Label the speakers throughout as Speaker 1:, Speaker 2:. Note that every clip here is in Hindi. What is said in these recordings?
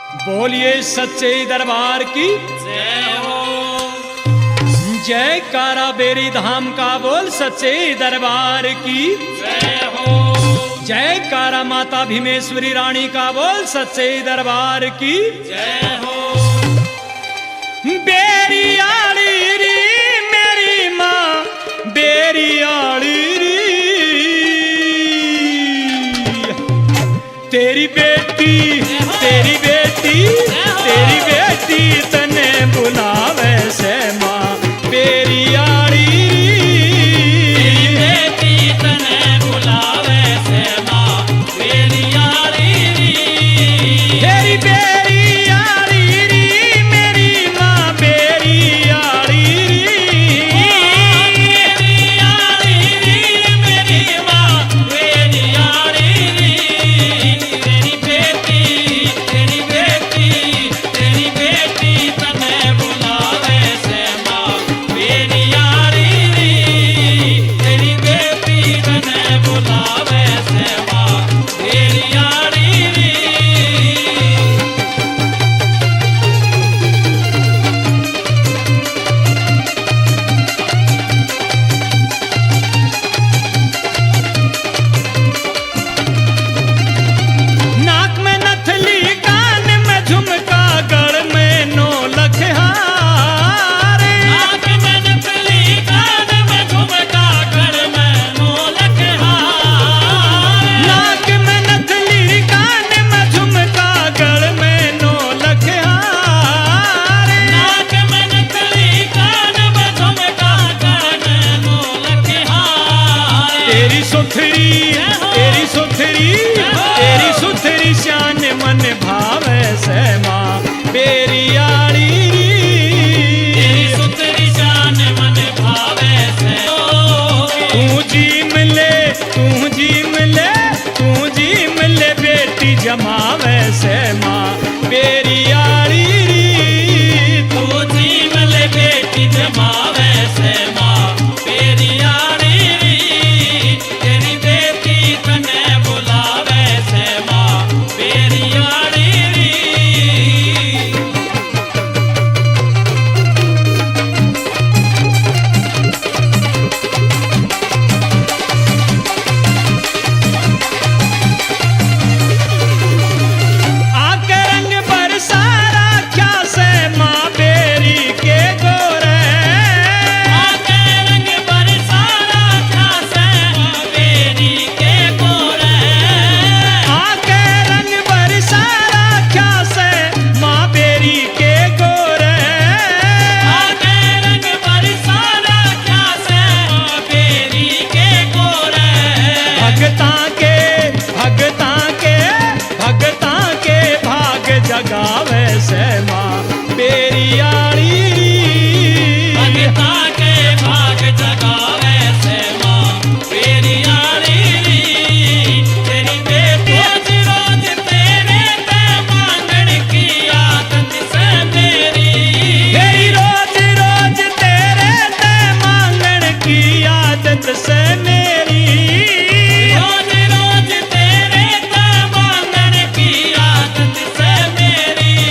Speaker 1: बोलिए सच्चे दरबार की
Speaker 2: जय हो।
Speaker 1: जयकारा बेरी धाम का बोल सच्चे दरबार की
Speaker 2: जय हो।
Speaker 1: जयकारा माता भीमेश्वरी रानी का बोल सच्चे दरबार की
Speaker 2: जय हो।
Speaker 1: बेरी आड़ी री मेरी माँ बेरी आड़ी री तेरी बेटी तने बुलावे से माँ बेरी आड़ी
Speaker 2: तेरी बेटी तने बुलावे से माँ बेरी आड़ी
Speaker 1: तेरी बेरी आड़ी री मेरी माँ बेरी आड़ी
Speaker 2: मेरी आड़ी मेरी माँ बेरी आड़ी तेरी बेटी तने बुलावे से माँ बेरी आड़ी तेरी बेटी तने बुलावे से माँ बेरी आड़ी
Speaker 1: नाक में नथली कान में झुमका गड़ में नो लखहार
Speaker 2: नाक में नथली कान में झुमका गड़ में नो लखहार
Speaker 1: नाक में नथली कान में झुमका गड़ में नो लखहार
Speaker 2: नाक में नथली कान में झुमका गड़ में नो लखहार
Speaker 1: तेरी सुथरी शान मन भावे से माँ बेरी आड़ी
Speaker 2: तेरी सुथरी शान मन भावे से
Speaker 1: तू जी मिले बेटी जमावे से माँ बेरी आड़ी
Speaker 2: तू जी मिले बेटी जमावे से माँ बेरी आड़ी तेरी बेटी तने बुलावे से माँ बेरी आड़ी
Speaker 1: आके रंग बरसारा क्या से माँ बेरी के गोरे
Speaker 2: आके रंग बरसारा खासे बेरी के गोरे
Speaker 1: आके रंग बरसारा क्या से माँ बेरी के गोरे
Speaker 2: आके रंग बरसारा खासे बेरी के गोरे
Speaker 1: भगता के भाग जगावे से माँ बेरी आड़ी
Speaker 2: भगता के भाग जगावे से माँ बेरी आड़ी तेरी बेटी रोज तेरे ते मांगण की आदत से मेरी
Speaker 1: तेरी रोज तेरे ते मांगण की आदत से मेरी
Speaker 2: रोज तेरे ते मांगण की आदत से मेरी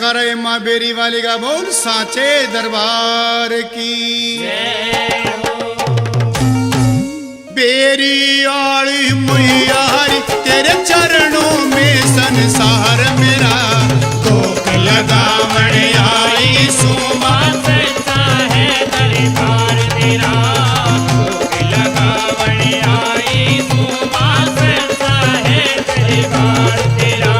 Speaker 3: जयकारा है माँ बेरी वाली का बोल साचे दरबार की। बेरी आली मैया तेरे चरणों में संसार मेरा भोग लगावण आई सुमा
Speaker 2: सच्चा है दरबार तेरा भोग लगावण आई सुमा सच्चा है दरबार तेरा।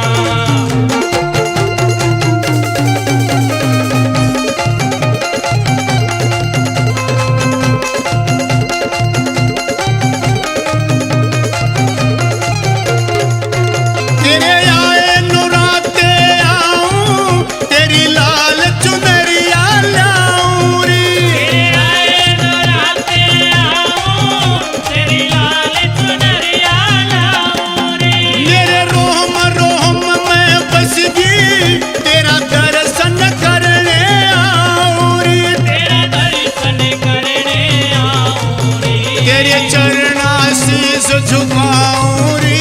Speaker 3: तेरे आए नुराते आऊं तेरी लाल चुनरिया लाऊं रे।
Speaker 2: तेरे आए नराते आऊं तेरी लाल चुनरिया लाऊं रे।
Speaker 3: मेरे रोम रोम में बस गई तेरा दर्शन करने आऊं रे।
Speaker 2: तेरा दर्शन करने आऊं रे।
Speaker 3: तेरे चरणा शीस झुकाऊं रे।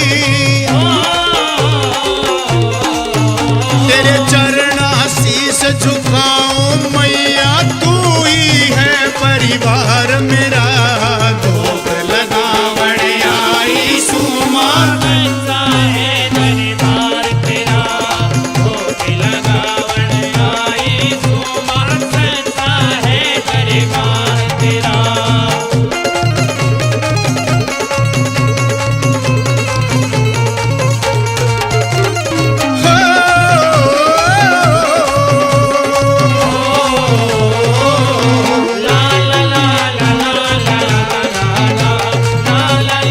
Speaker 3: तेरे चरणा शीस झुकाऊं मैया तू ही है परिवार मेरा भोग लगावण आई सुमा।
Speaker 2: सच्चा है दरबार तेरा भोग लगावण आई सुमा सच्चा है दरबार तेरा। ला ला ला ला ला ला ला ला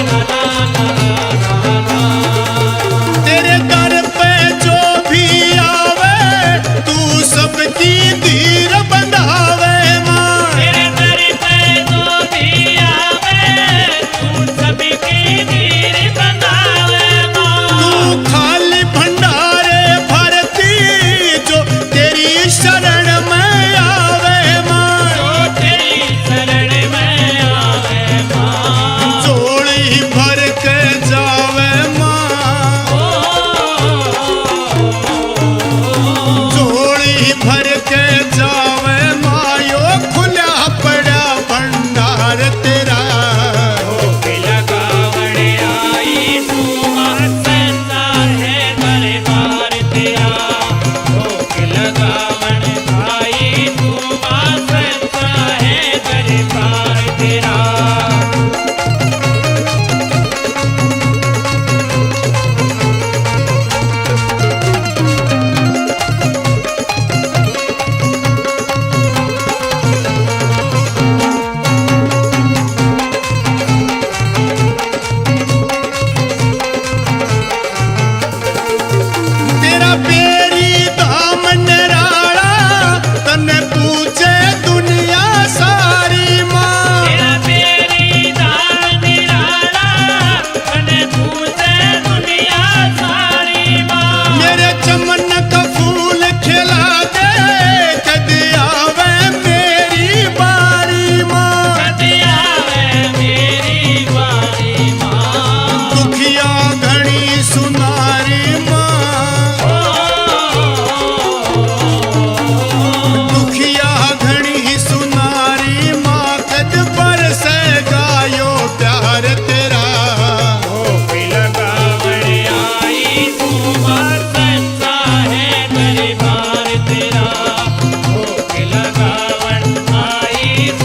Speaker 2: ला।
Speaker 3: तेरे दर पे जो भी आवे तू सबकी धीर बंधावे माँ।
Speaker 2: तेरे दर पे जो भी आवे तू सबकी धीर बंधावे माँ।
Speaker 3: तू खाली भंडारे भरती जो तेरी शरण में आवे माँ।
Speaker 2: जो तेरी शरण में आवे माँ।
Speaker 3: जोड़ी भर के जावे माँ। जोड़ी भर के जावे मायो खुला पड़ा भंडार तेरा
Speaker 2: भोग लगावण आई सुमा सच्चा है दरबार तेरा भोग लगावण आई सुमा सच्चा है दरबार तेरा।
Speaker 3: तेरा बेरी धाम निराला तने पूछे दुनिया सारी माँ।
Speaker 2: तेरा बेरी दान निराला तने पूछे दुनिया सारी माँ।
Speaker 3: मेरे चमन का फूल खिला दे कद आवे मेरी बारी माँ।
Speaker 2: कदी आवे मेरी बारी माँ।
Speaker 3: दुखिया घड़ी सुनारी माँ। दुखिया घड़ी सुनारी माँ कद बरसे गायो प्यार तेरा
Speaker 2: भोग लगावण आई सुमा सच्चा है दरबार तेरा भोग लगावण आई